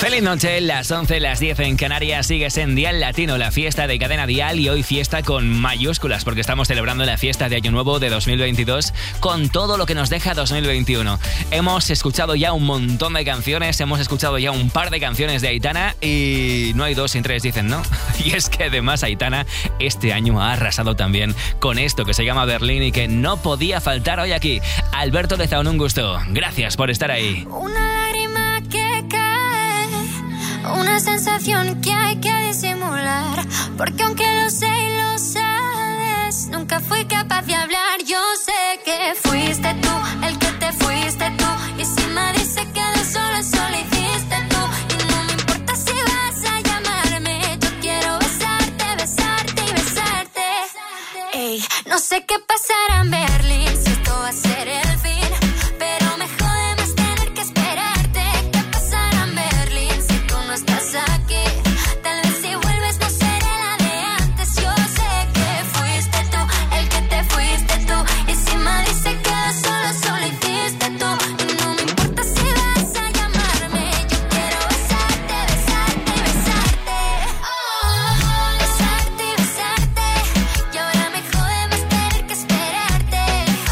Feliz noche, las 11, las 10 en Canarias. Sigues en Dial Latino, la fiesta de Cadena Dial, y hoy fiesta con mayúsculas porque estamos celebrando la fiesta de Año Nuevo de 2022 con todo lo que nos deja 2021. Hemos escuchado ya un montón de canciones, hemos escuchado ya un par de canciones de Aitana y no hay dos sin tres, dicen, ¿no? Y es que además Aitana este año ha arrasado también con esto que se llama Berlín y que no podía faltar hoy aquí. Alberto Lezaun, un gusto. Gracias por estar ahí. Una lágrima que cae, una sensación que hay que disimular, porque aunque lo sé y lo sabes, nunca fui capaz de hablar. Yo sé que fuiste tú el que te fuiste tú, y si Madrid se queda solo, solo hiciste tú. Y no me importa si vas a llamarme, yo quiero besarte, besarte y besarte. Ey, no sé qué pasará en Berlín, si esto va a ser el fin, pero me jode más tener que esperarte. ¿Qué pasará en Berlín si tú no estás aquí? Tal vez si vuelves no seré la de antes. Yo sé que fuiste tú el que te fuiste tú, y si Madrid se queda solo, solo hiciste tú. Y no me importa si vas a llamarme, yo quiero besarte, besarte y besarte. Oh, besarte y besarte, y ahora me jode más tener que esperarte.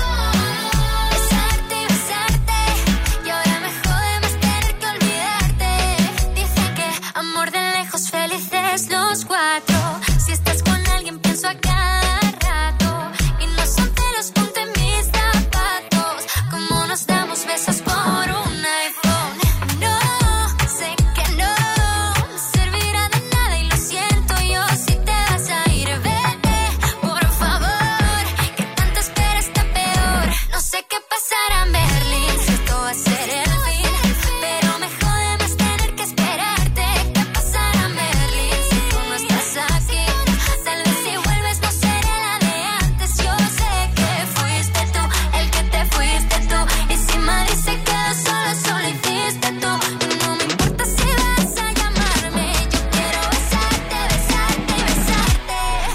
Oh, besarte y besarte, y ahora me jode más tener que olvidarte. Dicen que amor de lejos, felices los cuatro. Si estás con alguien pienso a cada rato, y no son celos, ponte en mis zapatos. Como nos damos besos por un iPhone. No, sé que no me servirá de nada y lo siento yo. Si te vas a ir, vete, por favor, que tanto espera está peor. No sé qué pasará en Berlín, si esto va a ser el fin, pero me jode más tener que esperarte. ¿Qué pasará en Berlín si tú no estás aquí? Tal vez si vuelves no seré la de antes. Yo sé que fuiste tú el que te fuiste tú, y si Madrid se queda solo, solo hiciste tú. Y no me importa si vas a llamarme, yo quiero besarte, besarte y besarte.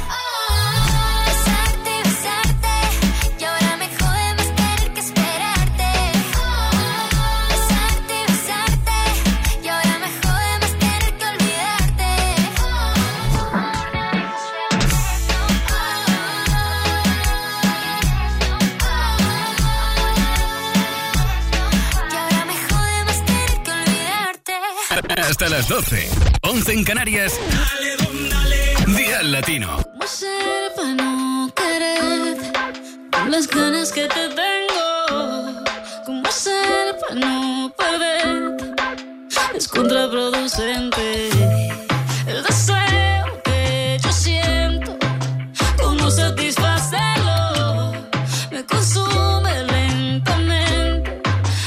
Oh, besarte y besarte, y ahora me jode más tener que esperarte. Oh, besarte y besarte, y ahora me jode más tener que olvidarte. Y ahora me jode más tener que olvidarte. Hasta las 12. 11 en Canarias. Dial Latino. ¿Cómo ser para no querer con las ganas que te tengo? ¿Cómo ser para no perder? Es contraproducente el deseo que yo siento. ¿Cómo satisfacerlo? Me consume lentamente.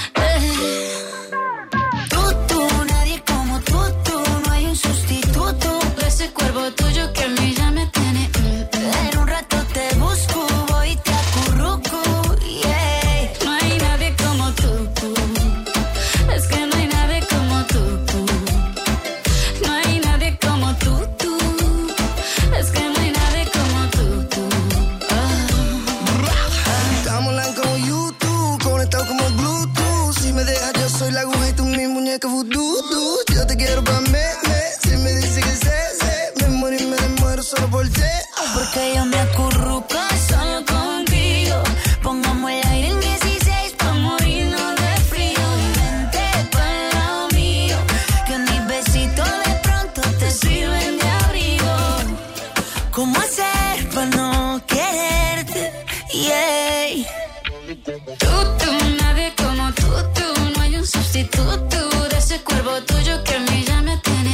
Tú, nadie como tú, no hay un sustituto de ese cuerpo tuyo que a mí ya me tiene. En un rato te busco, voy y te acurruco, yeah. No hay nadie como tú. Es que no hay nadie como tú. No hay nadie como tú. Es que no hay nadie como tú. Estamos online como YouTube, conectados como Bluetooth. Si me dejas yo soy la aguja y tú mi muñeca voodoo. Yo te quiero pa' si me dice que sé, me muero y me muero solo por ti. Porque yo me acurruco solo contigo. Pongamos el aire en 16 pa' morirnos de frío. Y vente pa'l lado mío, que mis besitos de pronto te sirven de abrigo. ¿Cómo hacer pa' no quererte? Yeah. Tú, nadie como tú. No hay un sustituto de ese cuerpo tuyo que a mí ya me tiene.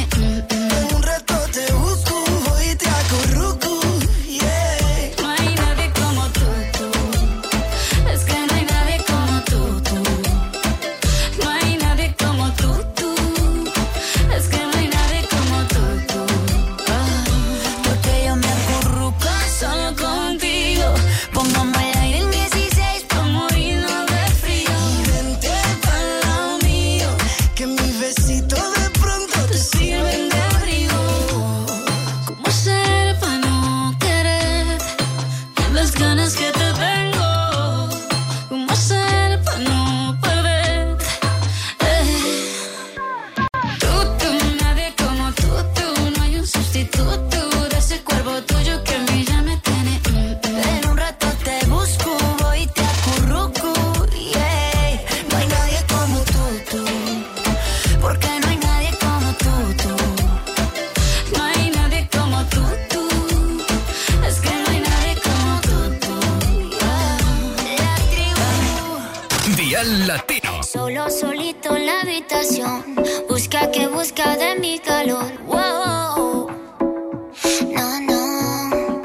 Busca que busca de mi calor. Wow. No, no.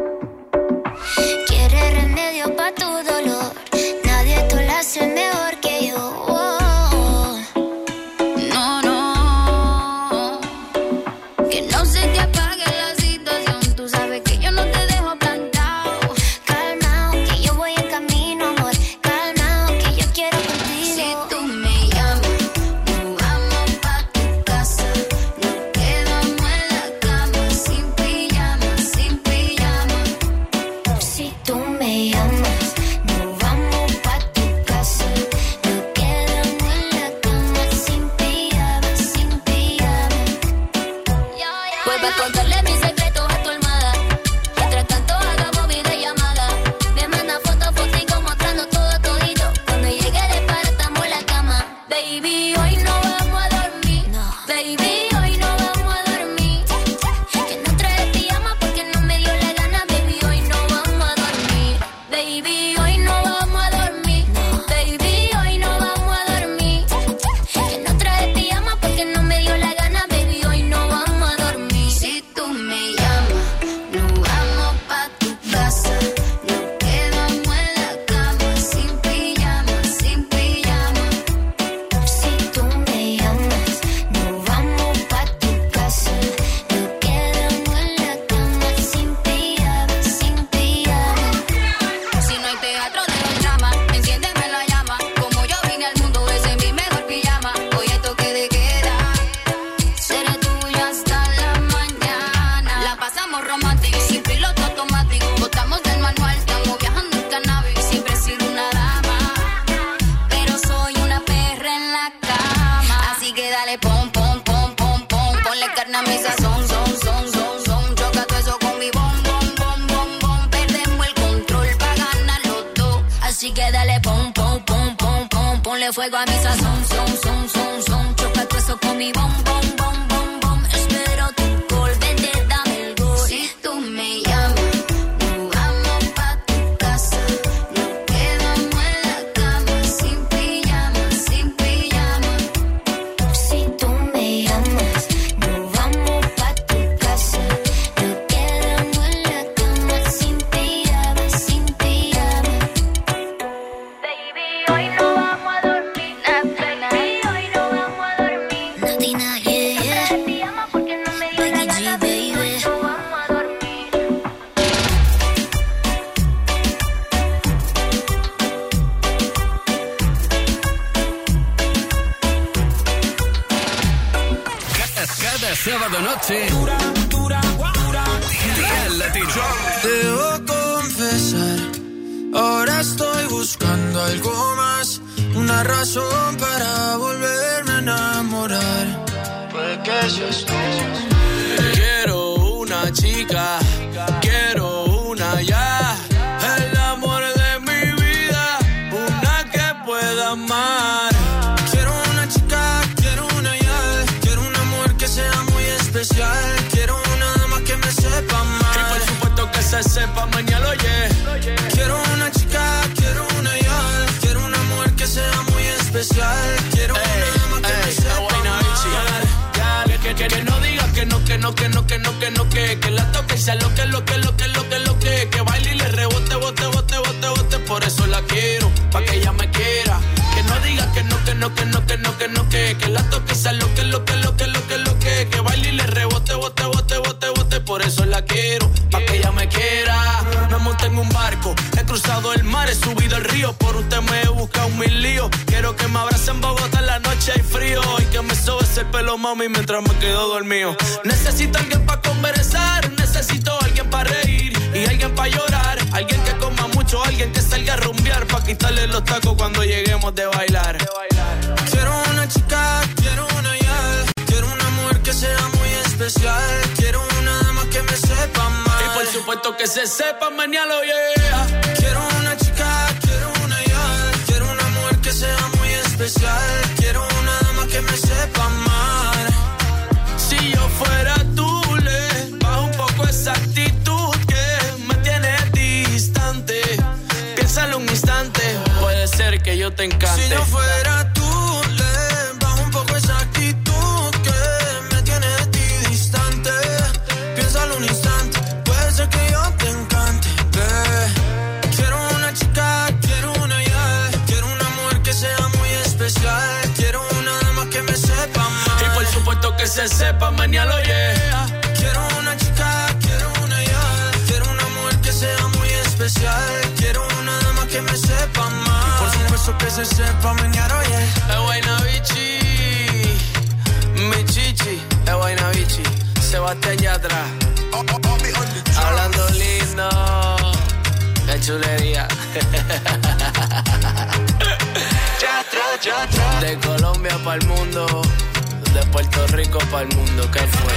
Quiere remedio pa' tu dolor. Nadie te lo hace mejor que yo. Wow. No, no. Que no se te apague la situación. Tú sabes que yo no te dejo plantado. Calmao, que yo voy en camino, amor. Calmao, que yo quiero contigo. Si tú me llamas, nos vamos pa' tu casa. Nos quedamos en la cama, sin pijama, sin pijama. Si tú me llamas, nos vamos pa' tu casa. Nos quedamos en la cama, sin pijama, sin pijama. Vuelve a contarle mis secretos a tu almohada. Mientras tanto hagamos videollamada. Me manda fotico mostrando todo todito. Cuando llegue de para estamos en la cama. Baby, hoy no vamos a dormir. Baby, hoy no vamos a dormir. Que no trae pijama porque no me dio la gana. Baby, hoy no vamos a dormir. Baby, hoy no vamos a dormir. Baby, hoy no vamos a dormir. Que no trae pijama porque no me dio la gana. Baby, hoy no vamos a dormir. Si tú me llamas, nos vamos pa' tu casa. Nos quedamos en la cama, sin pijama, sin pijama. Si tú me llamas, nos vamos pa' tu casa. Nos quedamos en la cama, sin pijama, sin pijama. Si no hay teatro de los dramas, enciéndeme la llama. Como yo vine al mundo, ese es mi mejor pijama. Hoy es toque de queda, seré tuya hasta la mañana. La pasamos romántico, sin piloto automático. Botamos del manual, estamos viajando en cannabis. Siempre he sido una dama, pero soy una perra en la cama. Así que dale pom, pom, pom, pom, pom. Ponle carne a mi sazón, son. Choca todo eso con mi bom, bom, bom, bom, bom. Perdemos el control pa' ganar los dos. Así que dale pom, pom, pom, pom, pom. Ponle fuego a mi sazón, son. Choca todo eso con mi bom, bom, bom, bom, bom. Espero tu gol, vente, dame el gol. Si tú me llamas, nos vamos pa' tu casa. Nos quedamos en la cama, sin pijama, sin pijama. Si tú me llamas, nos vamos pa' tu casa. Nos quedamos en la cama, sin pijama, sin pijama. Baby, hoy no vamos a dormir. Baby, hoy no vamos a dormir. Natina, yeah. Pijama porque no me dio la gana, baby. Hoy no vamos a dormir. Cada sábado noche. Dial Latino. Debo confesar, ahora estoy buscando algo más, una razón para volverme a enamorar. Puede que seas tú. Quiero una chica, quiero una ya, el amor de mi vida, una que pueda amar. Quiero una chica, quiero una ya, quiero una mujer que sea muy especial, quiero una dama que me sepa amar. Y por supuesto que se sepa mañana, oye. Quiero una chica, quiero una ya, quiero una mujer que sea muy especial, quiero una dama que me sepa amar. Que no diga que la toque y sea lo que baile y le rebote, bote, por eso la quiero, pa' que ella me quiera. Que no diga que la toque y sea lo que baile y le rebote, bote, por eso la quiero, pa' que ella me quiera. Me monté en un barco, he cruzado el mar, he subido el río, por usted me he buscado 1000 líos. Quiero que me abrace en Bogotá en la noche hay frío y que me sobes el pelo, mami, mientras me quedo dormido. Necesito alguien pa' conversar, necesito alguien pa' reír y alguien pa' llorar, alguien que coma mucho, alguien que salga a rumbear pa' quitarle los tacos cuando lleguemos de bailar. Quiero una chica, quiero una ya, quiero una mujer que sea muy especial, quiero una dama que me sepa amar. Y por supuesto que se sepa mañana, yeah. Quiero una chica, quiero una ya, quiero una mujer que sea muy especial, quiero una dama que me sepa amar. Si yo fuera tú, le bajo un poco esa actitud que me tiene distante. Piénsalo un instante, puede ser que yo te encante. Si yo fuera tú, le bajo un poco esa actitud se sepa, mañana lo yeah. Quiero una chica, quiero una ya. Quiero una mujer que sea muy especial. Quiero una dama que me sepa más. Y por supuesto que se sepa, mañana yeah. Guaynabichi, mi chichi, Guaynabichi, Sebastián Yatra. Hablando lindo, qué chulería. De Colombia para el mundo, de Puerto Rico para el mundo, ¿qué fue?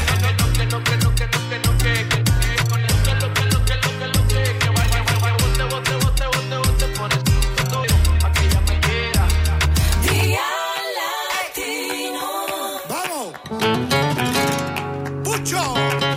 Día Latino. ¡Vamos! ¡Pucho!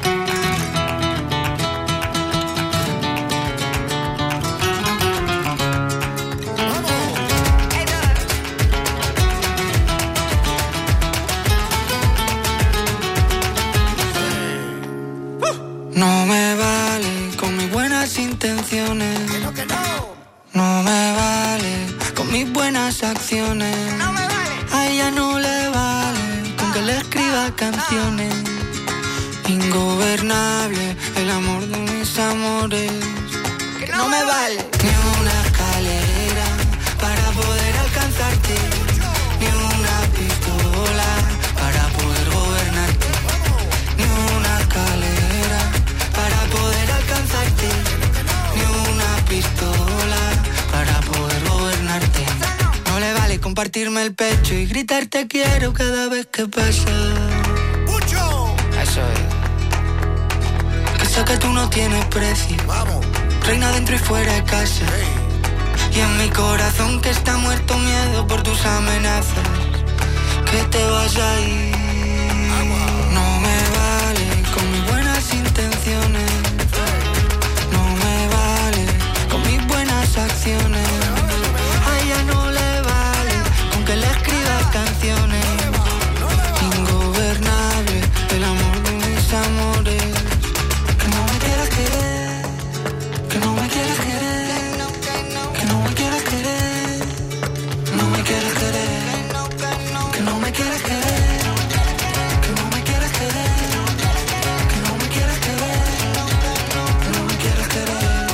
No me vale con mis buenas intenciones. Que no. No me vale con mis buenas acciones. No me vale. A ella no le vale con que le escriba canciones. Ingobernable el amor de mis amores. Que no me vale. Ni una escalera para poder alcanzarte. Ni una pistola para poder gobernarte. Ni una escalera para poder alcanzarte. Ni una pistola para poder gobernarte. No le vale compartirme el pecho y gritar te quiero cada vez que pasa. ¡Pucho! Eso es. Que sé que tú no tienes precio. Vamos. Reina dentro y fuera de casa. Hey. Y en mi corazón que está muerto miedo por tus amenazas. Que te vas a ir. No me vale con mis buenas intenciones. No me vale con mis buenas acciones. A ella no le vale con que le escriba canciones. Ingobernable el amor de mis amores. Que no me quieras querer. Que no me quieras querer. Que no me quieras querer. No me quieras querer. Que no me quieras querer. Que no me quieras querer. Que no me quieras querer. Que no me quieras querer.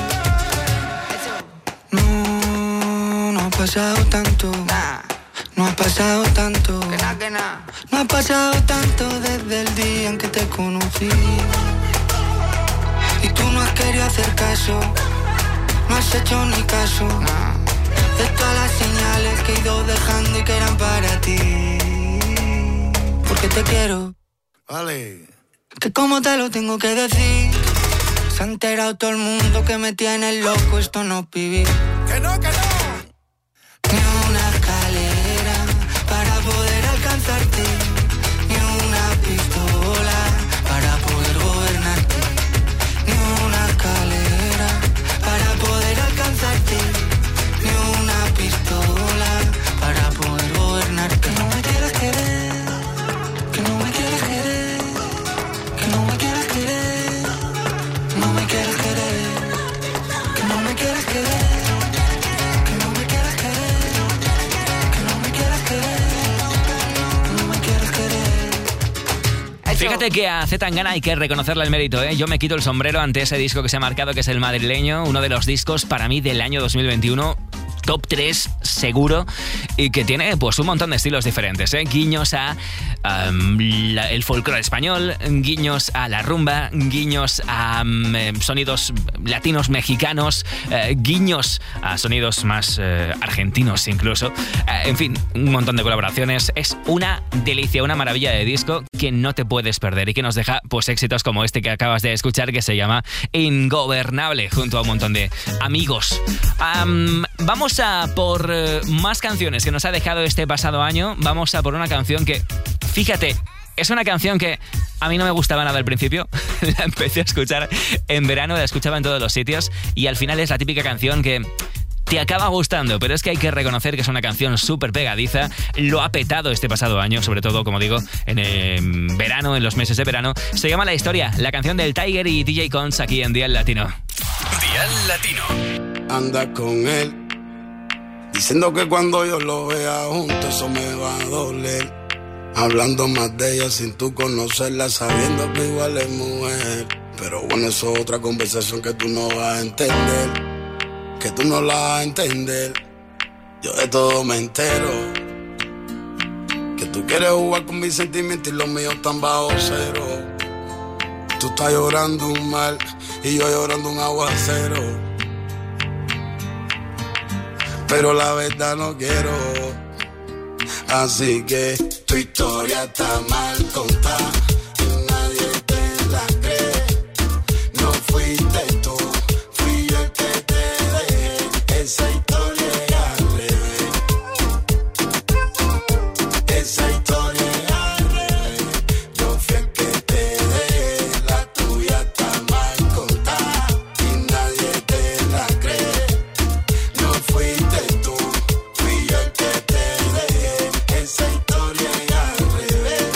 No ha pasado tanto. No ha pasado tanto. No ha pasado tanto desde el día en que te conocí. Y tú no has querido hacer caso. No has hecho ni caso. De todas las señales que he ido dejando y que eran para ti. Porque te quiero. Vale. Que como te lo tengo que decir. Se ha enterado todo el mundo que me tiene loco. Esto no es vivir. Que no, que no. Ni una escalera para poder alcanzarte. Ni una pistola para poder gobernarte. Ni una escalera para poder alcanzarte. Ni una pistola para poder gobernarte. Que no me quieras querer. Que no me quieras querer. Que no me quieras querer. No me quieras querer. Que no me quieras querer. Que no me quieras querer. Que no me quieras querer. No me quieras querer. Fíjate que a Zetangana hay que reconocerle el mérito, ¿eh? Yo me quito el sombrero ante ese disco que se ha marcado, que es el madrileño, uno de los discos para mí del año 2021, top 3 seguro, y que tiene pues un montón de estilos diferentes, ¿eh? Guiños a el folclore español, guiños a la rumba, guiños a sonidos latinos mexicanos, guiños a sonidos más argentinos incluso, en fin, un montón de colaboraciones. Es una delicia, una maravilla de disco que no te puedes perder y que nos deja pues éxitos como este que acabas de escuchar, que se llama Ingobernable, junto a un montón de amigos. Vamos a por más canciones que nos ha dejado este pasado año. Vamos a por una canción que, fíjate, es una canción que a mí no me gustaba nada al principio. La empecé a escuchar en verano, la escuchaba en todos los sitios y al final es la típica canción que te acaba gustando, pero es que hay que reconocer que es una canción súper pegadiza. Lo ha petado este pasado año, sobre todo, como digo, en verano, en los meses de verano. Se llama La Historia, la canción del Tiger y DJ Cons aquí en Dial Latino. Dial Latino. Anda con él, diciendo que cuando yo lo vea junto eso me va a doler. Hablando más de ella sin tú conocerla, sabiendo que igual es mujer. Pero bueno, eso es otra conversación que tú no vas a entender, que tú no la vas a entender. Yo de todo me entero, que tú quieres jugar con mis sentimientos y los míos están bajo cero. Tú estás llorando un mar y yo llorando un aguacero, pero la verdad no quiero. Así que tu historia está mal contada, nadie te la cree. No fuiste tú, fui yo el que te dejé. Esa historia es al revés. Esa historia es al revés. Yo fui el que te dejé. La tuya está mal contada y nadie te la cree. No fuiste tú, fui yo el que te dejé. Esa historia es al revés.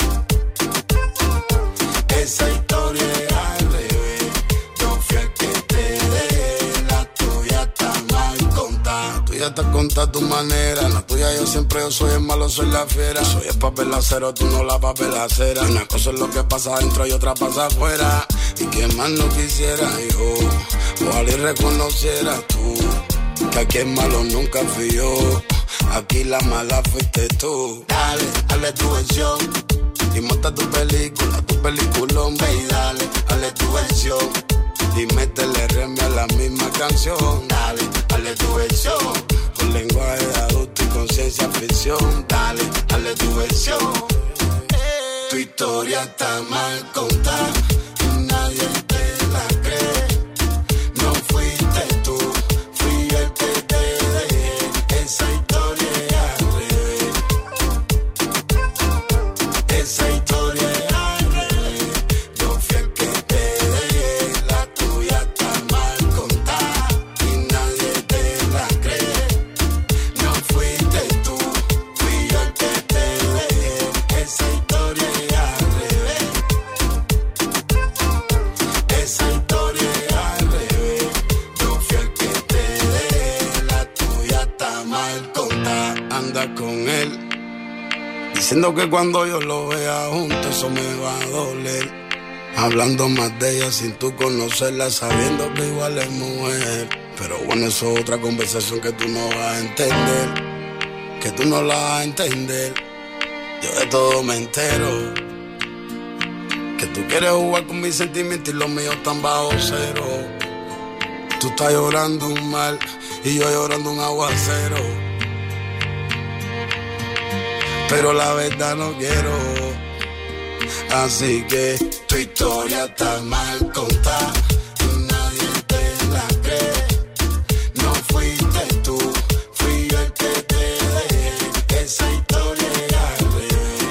Esa historia es al revés. Yo fui el que te dejé. La tuya está mal contada. La tuya está contada a tu manera. La tuya yo siempre yo soy el malo, soy la fiera. Soy el papel acero, tú no la papelacera. Una cosa es lo que pasa adentro y otra pasa afuera. Y que más no quisiera yo, ojalá y reconociera tú, que aquí el malo nunca fui yo. Aquí la mala fuiste tú. Dale, dale tu versión y monta tu peliculón, ve y dale, dale tu versión y métele remia a la misma canción. Dale, dale tu versión, con lenguaje de adulto y conciencia ficción. Dale, dale tu versión. Tu historia está mal contada, nadie te la cree. No fuiste tú, fui yo el que te dejé. Esa historia es al revés. Esa historia es al revés. Yo fui el que te dejé. La tuya está mal contada y nadie te la cree. No fuiste tú, fui yo el que te dejé. Esa historia es al revés. Esa historia es al revés. Yo fui el que te dejé. La tuya está mal contada. Anda con él, diciendo que cuando yo lo vea junto eso me va a doler. Hablando más de ella sin tú conocerla, sabiendo que igual es mujer. Pero bueno, eso es otra conversación que tú no vas a entender, que tú no la vas a entender. Yo de todo me entero, que tú quieres jugar con mis sentimientos y los míos están bajo cero. Tú estás llorando un mar y yo llorando un aguacero, pero la verdad no quiero. Así que tu historia está mal contada, nadie te la cree. No fuiste tú, fui yo el que te dejé. Esa historia es al revés.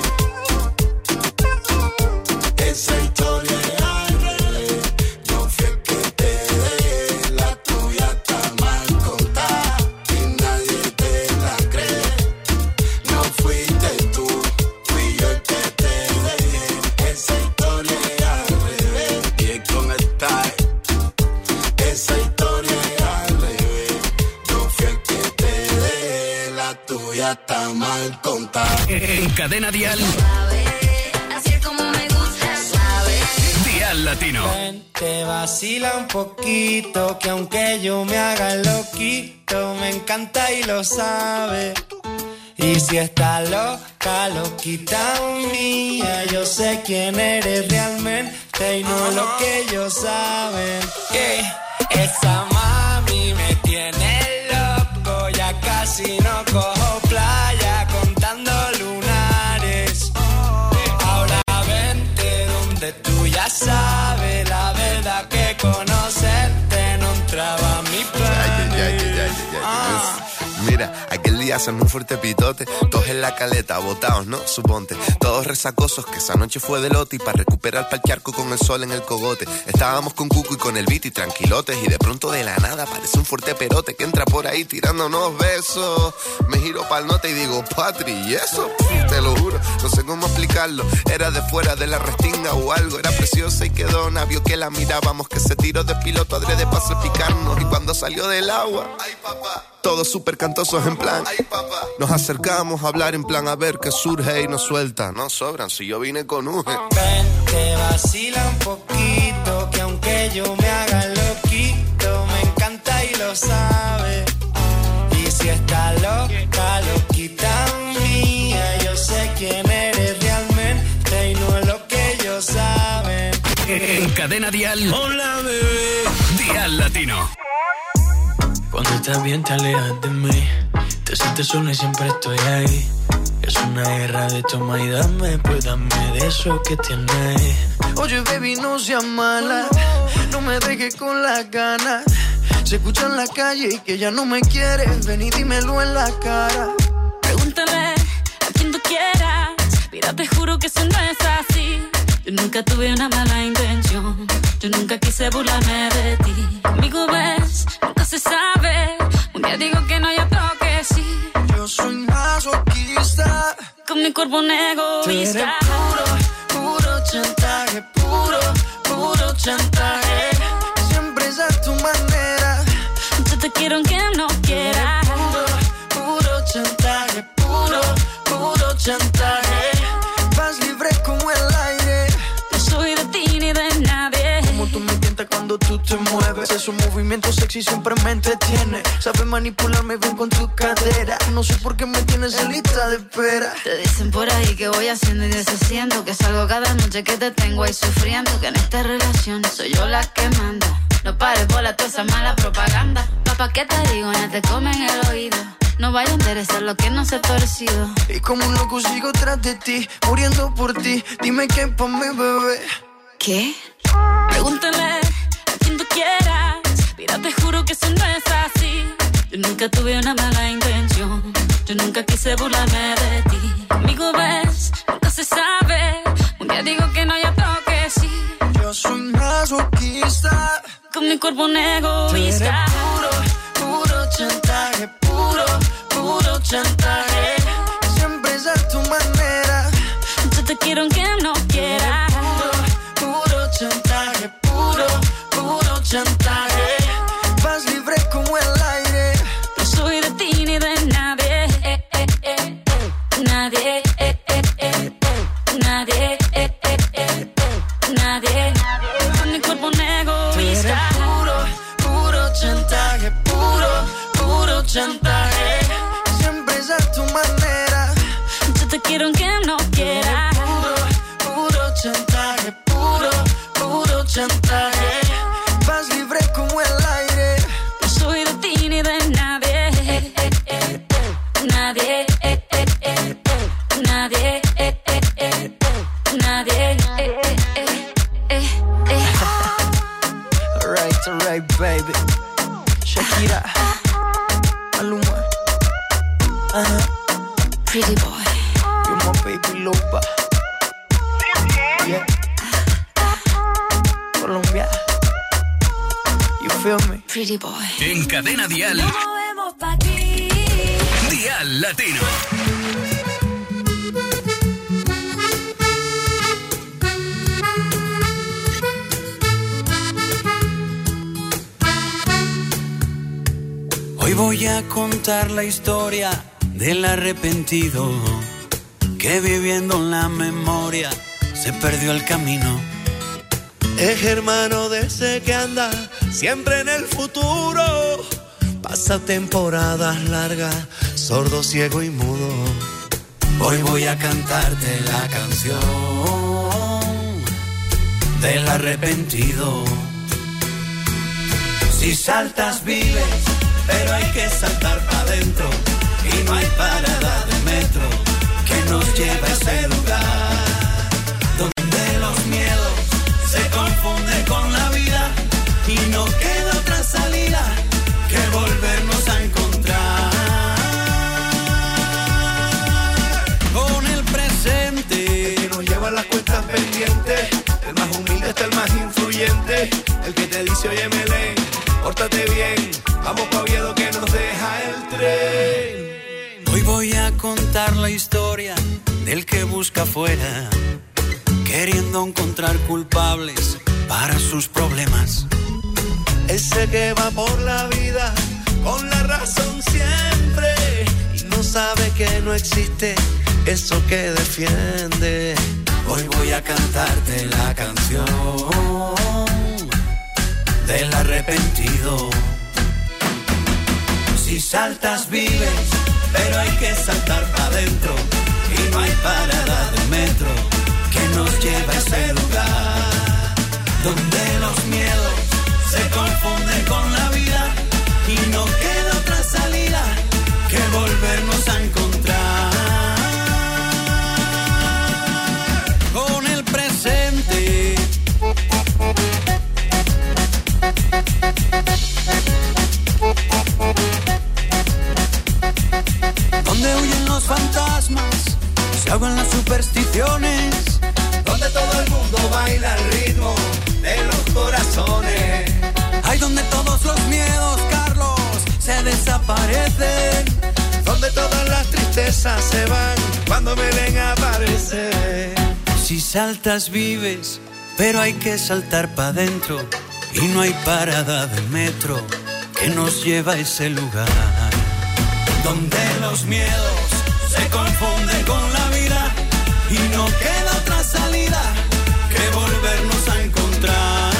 Esa historia es al revés. Yo fui el que te dejé. La tuya está mal contada y nadie te la cree. No fuiste tú, fui yo el que te dejé. Esa historia es al revés. Y es con el style. Esa historia es al revés. Yo fui el que te dejé. La tuya está mal contada. En Cadena Dial, Así es como me gusta, ¿sabes? Dial Latino. Ven, te vacila un poquito, que aunque yo me haga el loquito, me encanta y lo sabe. Y si está loca, loquita mía, yo sé quién eres realmente y no lo que ellos saben. Esa mami me tiene loco, ya casi no cojo playa contando lunares. Ahora vente donde tú ya sabes, la verdad que conocerte no entraba a mi plan. Mira, aquel día hacemos un fuerte pitote, todos en la caleta, botados, ¿no? Suponte, todos resacosos, que esa noche fue de lote y para recuperar pa'l charco con el sol en el cogote. Estábamos con Cuco y con el beat y tranquilotes y de pronto de la nada aparece un fuerte perote que entra por ahí tirándonos besos. Me giro pa'l norte y digo, Patri, ¿y eso? Te lo juro, no sé cómo explicarlo. Era de fuera de la restinga o algo, era preciosa y quedó vio que la mirábamos, que se tiró de piloto adrede para salpicarnos y cuando salió del agua, ay papá, todo súper cantoso nerviosos en plan. Nos acercamos a hablar en plan a ver qué surge y nos suelta. No sobran, si yo vine con Uge. Ven, te vacila un poquito, que aunque yo me haga loquito, me encanta y lo sabe. Y si está loca, loquita mía, yo sé quién eres realmente y no es lo que ellos saben. En Cadena Dial. Hola, bebé. Dial Latino. Cuando estás bien te alejas de mí. Te sientes sola y siempre estoy ahí. Es una guerra de toma y dame, pues dame de eso que tienes. Oye, baby, no seas mala, no me dejes con las ganas. Se escucha en la calle y que ya no me quieres. Ven y dímelo en la cara. Pregúntale a quien tú quieras. Mira, te juro que eso no es así. Yo nunca tuve una mala intención. Yo nunca quise burlarme de ti. Conmigo ves, nunca se sabe. Un día digo que no, ya toque sí. Yo soy masoquista. Con mi cuerpo un egoísta. Puro chantaje. Puro chantaje. Siempre es a tu manera. Yo te quiero aunque no quieras. Puro chantaje. Puro chantaje. Vas libre como el aire. No soy de ti ni de nadie. Como tú me tientas cuando tú te mueves. Esos movimientos sexy siempre me entretiene. Sabes manipularme bien con tu cadera. No sé por qué me tienes en lista de espera. Te dicen por ahí que voy haciendo y deshaciendo, que salgo cada noche que te tengo ahí sufriendo, que en esta relación soy yo la que manda. No pares bola toda esa mala propaganda. Papá, ¿qué te digo? Ya te comen el oído. No vaya a interesar lo que no se ha torcido. Y como un loco sigo tras de ti, muriendo por ti. Dime qué pa' mi bebé. ¿Qué? Pregúntale a quien tú quieras. Mira, te juro que eso no es así. Yo nunca tuve una mala intención. Yo nunca quise burlarme de ti. Conmigo ves, nunca se sabe. Un día digo que no, ya toque sí. Yo soy masoquista. Con mi cuerpo un egoísta. Puro chantaje. Puro chantaje. Siempre es a tu manera. Yo te quiero aunque no quieras. Puro chantaje. Puro chantaje. Vas libre como el aire. No soy de ti ni de nadie. Nadie. Nadie. Nadie. Con mi cuerpo un egoísta. Puro chantaje. Puro chantaje. Siempre es a tu manera. Yo te quiero aunque no quieras. Puro chantaje. Puro chantaje. Vas libre como el aire. No soy de ti ni de nadie. Nadie. Nadie. Nadie. Alright, baby. Shakira. Maluma. Pretty boy. You're my baby loba. Yeah. Colombia. You feel me? Pretty boy. En Cadena Dial. Nos movemos pa' ti. Dial Latino. Hoy voy a contar la historia del arrepentido que viviendo en la memoria se perdió el camino. Es hermano de ese que anda siempre en el futuro. Pasa temporadas largas, sordo, ciego y mudo. Hoy voy a cantarte la canción del arrepentido. Si saltas vives, pero hay que saltar para adentro. Y no hay parada de metro que nos lleve a ese lugar donde los miedos se confunden con la vida y no queda otra salida que volvernos a encontrar con el presente. El que nos lleva las cuentas pendientes, el más humilde hasta el más influyente, el que te dice oye Melén, pórtate bien, vamos pa' Oviedo que nos deja el tren. Hoy voy a contar la historia del que busca afuera, queriendo encontrar culpables para sus problemas. Ese que va por la vida con la razón siempre, no sabe que no existe eso que defiende. Hoy voy a cantarte la canción del arrepentido. Si saltas vives, pero hay que saltar para adentro. Y no hay parada de metro que nos lleve a ese lugar donde los miedos se confunden con la vida y no queda otra salida que volvernos a encontrar con el presente. Donde huyen los fantasmas, se ahogan las supersticiones, donde todo el mundo baila al ritmo de los corazones. Hay donde todos los miedos, Carlos, se desaparecen, donde todas las tristezas se van cuando me ven aparecer. Si saltas vives, pero hay que saltar para adentro y no hay parada de metro que nos lleva a ese lugar donde los miedos se confunden con la vida y no queda otra salida que volvernos a encontrar.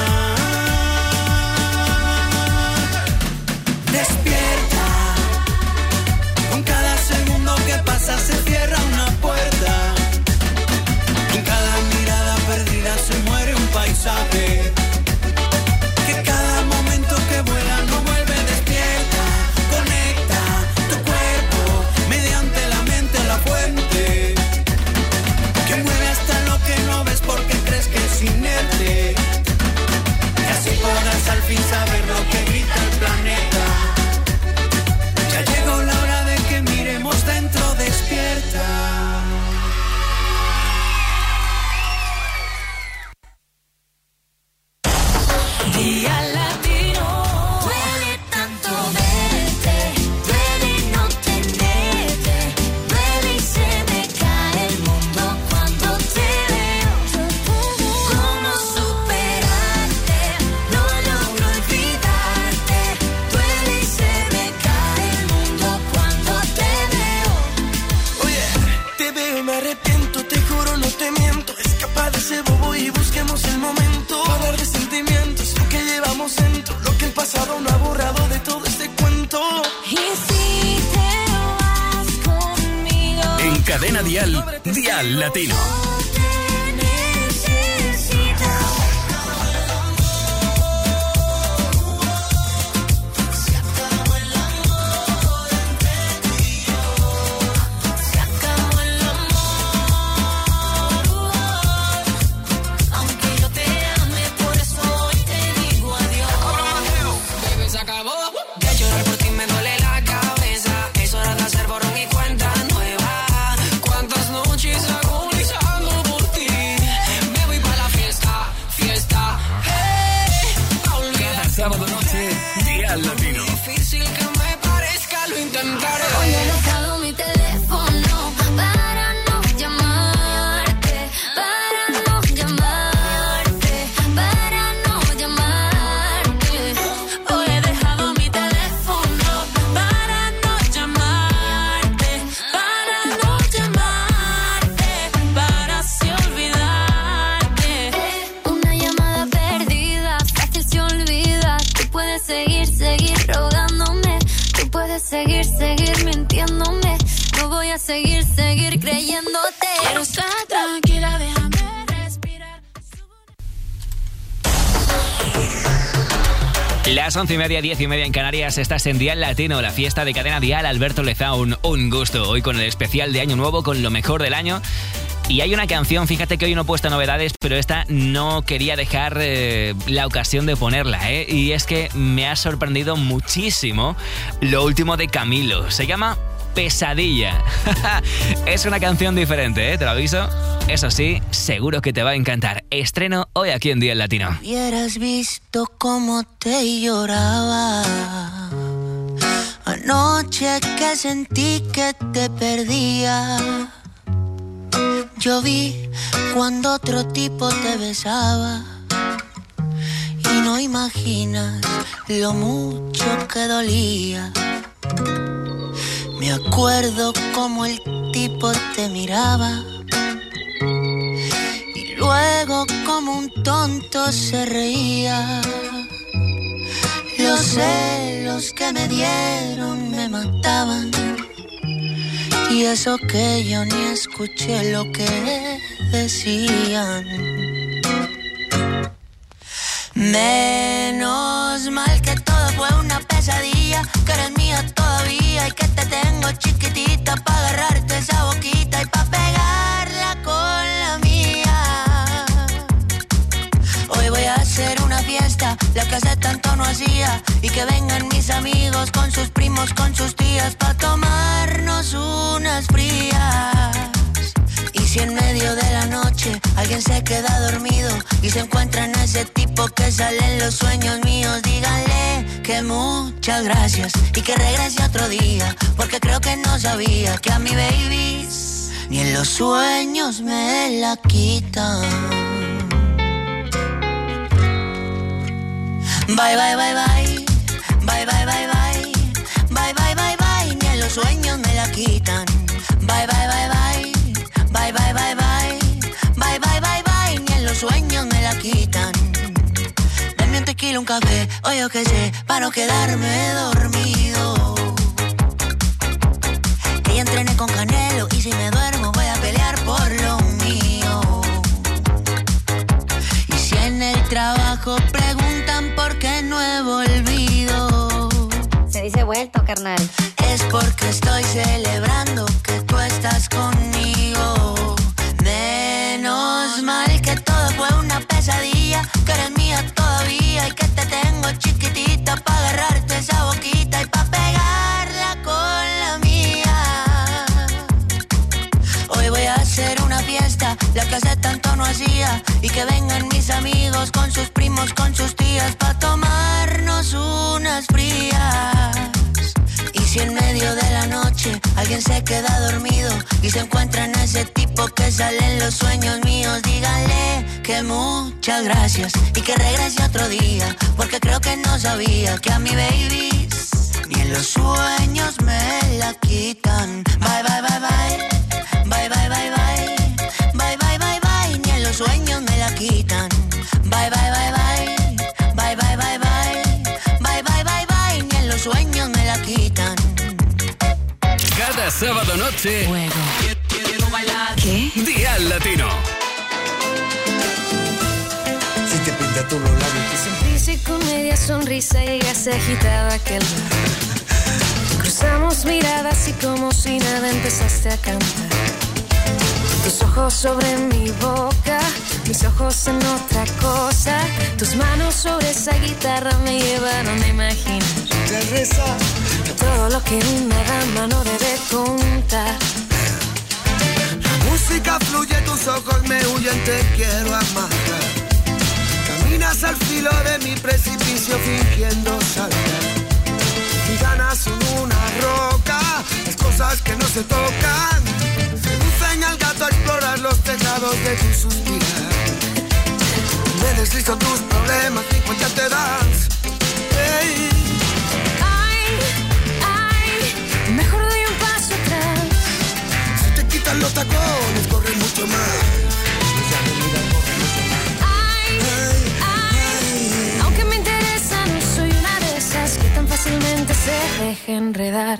Despierta, con cada segundo que pasa se cierra una puerta, en cada mirada perdida se muere un paisaje, que cada momento que vuela no vuelve. Despierta, conecta tu cuerpo mediante la mente a la fuente, que mueve hasta lo que no ves porque crees que es inerte, y así podrás al fin saber lo que grita el planeta. Ya llegó la hora de que miremos dentro. Despierta. Día Latino. Duele tanto verte, duele no tenerte, duele y se me cae el mundo cuando te veo. ¿Cómo superarte? No logro olvidarte. Duele y se me cae el mundo cuando te veo. Oye, te veo y me arrepiento, te juro, no te miento. Escapa de ese bobo y busquemos el momento. Hablar de sentimientos, lo que llevamos dentro, lo que el pasado no ha borrado de todo este cuento. Y si te vas conmigo, En Cadena Dial, Dial Latino. te necesito. Se acabó el amor entre tú y yo. Se acabó el amor. Aunque yo te ame, por eso hoy te digo adiós. Baby, se acabó. De llorar por ti me duele la cabeza. Es hora de hacer borrón y cuenta nueva. Cuántas noches agonizando por ti. Me voy pa' la fiesta, fiesta. Hey, a olvidar. Cada sábado noche, Dial Latino. Difícil que me parezca, lo intentaré. Hoy he dejado mi teléfono para no llamarte, para no llamarte, para no llamarte. Hoy he dejado mi teléfono para no llamarte, para no llamarte, para así olvidarte. Una llamada perdida, fácil se olvida. Tú puedes seguir rogándome. Tú puedes seguir mintiéndome. No voy a seguir creyéndote. Quiero estar tranquila, déjame respirar. Las 11:30, 10:30 en Canarias, estás en Dial Latino, la fiesta de Cadena Dial. Alberto Lezaun, un gusto. Hoy con el especial de Año Nuevo, con lo mejor del año. Y hay una canción, fíjate que hoy no he puesto novedades, pero esta no quería dejar la ocasión de ponerla, ¿eh? Y es que me ha sorprendido muchísimo lo último de Camilo. Se llama Pesadilla. Es una canción diferente, ¿eh? Te lo aviso. Eso sí, seguro que te va a encantar. Estreno hoy aquí en Dial Latino. Hubieras visto cómo te lloraba anoche, que sentí que te perdía. Yo vi cuando otro tipo te besaba y no imaginas lo mucho que dolía. Me acuerdo como el tipo te miraba y luego como un tonto se reía. Los celos que me dieron me mataban y eso que yo ni escuché lo que decían. Menos mal que todo fue una pesadilla, que eres mía todavía y que te tengo chiquitita pa' agarrarte esa boquita y pa' pegarla con la mía. Hoy voy a hacer una fiesta, la que hace tanto no hacía, y que vengan mis amigos con sus primos, con sus tías, pa' tomarnos unas frías. Y si en medio de la noche alguien se queda dormido y se encuentra en ese tipo que sale en los sueños míos, díganle que muchas gracias y que regrese otro día, porque creo que no sabía que a mi baby ni en los sueños me la quitan. Bye, bye, bye, bye. Bye, bye, bye, bye. Bye, bye, bye, bye. Ni en los sueños me la quitan. Bye, bye, bye, bye. Bye, bye, bye, bye. Bye, bye, bye, bye. Ni en los sueños me la quitan. Dame un tequila, un café, o yo qué sé, para no quedarme dormido. Que ya entrené con Canelo y si me duermo voy a pelear por lo mío. Y si en el trabajo preguntan por qué no he volvido, se dice vuelto, carnal. Es porque estoy celebrando que tú estás conmigo. Menos mal que todo fue una pesadilla, que eres mía todavía y que te tengo chiquitita pa' agarrarte esa boquita y pa' pegarla con la mía. Hoy voy a hacer una fiesta, la que hace tanto no hacía, y que vengan mis amigos con sus primos, con sus tías, pa' tomarnos unas frías. Y si en medio de la noche alguien se queda dormido y se encuentra en ese tipo que sale en los sueños míos, díganle que muchas gracias y que regrese otro día, porque creo que no sabía que a mi baby ni en los sueños me la quitan. Bye, bye, bye, bye. Bye, bye, bye, bye. Bye, bye, bye, bye. Ni en los sueños me la quitan. Bye, bye, bye, bye. Bye, bye, bye, bye. Bye, bye, bye, bye. Ni en los sueños me la quitan. Cada sábado noche, ¿Qué? Dial Latino. Si te pinta tú los labios. Sonrisa y con media sonrisa llegaste agitada aquel bar. Cruzamos miradas y como si nada empezaste a cantar. Tus ojos sobre mi boca, mis ojos en otra cosa. Tus manos sobre esa guitarra me llevaron a imaginar todo lo que una dama no debe contar. La música fluye, tus ojos me huyen, te quiero amarrar. Caminas al filo de mi precipicio fingiendo saltar. Y ganas son una roca, las cosas que no se tocan. Seducen al gato a explorar los tejados de tu suspirar. Me deslizo tus problemas, ni cuenta te das. Hey. Ay, mejor doy un paso atrás. Si te quitan los tacones, corre mucho más. Aunque me interesa, no soy una de esas que tan fácilmente se deja enredar.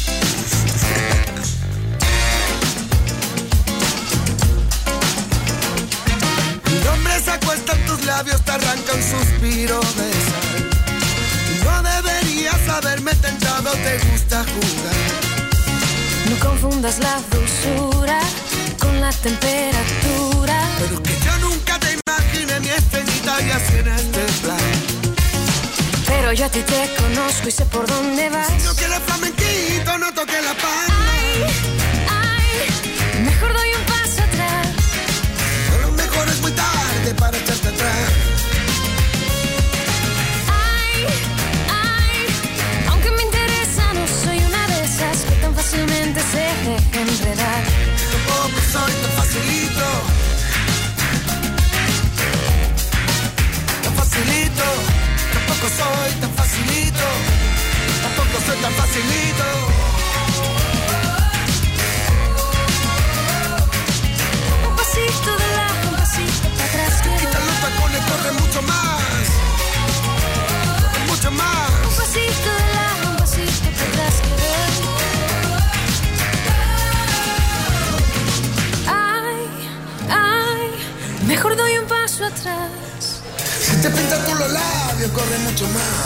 Mi nombre se acuesta en tus labios, te arranca un suspiro de sal. No deberías haberme tentado, te gusta jugar. No confundas la dulzura con la temperatura. Pero que yo nunca te imaginé mi estrellita y así en este plan. Pero yo a ti te conozco y sé por dónde vas. Si no quieres flamenquito, no toques la palma. Ay, mejor doy un paso atrás. A lo mejor es muy tarde para echarte atrás. Ay, aunque me interesa, no soy una de esas que tan fácilmente se deja enredar. Tampoco soy tan facilito. Tan facilito. Tampoco soy tan facilito. Tampoco soy tan facilito. doy un paso atrás. Si te pintas por los labios, corre mucho más.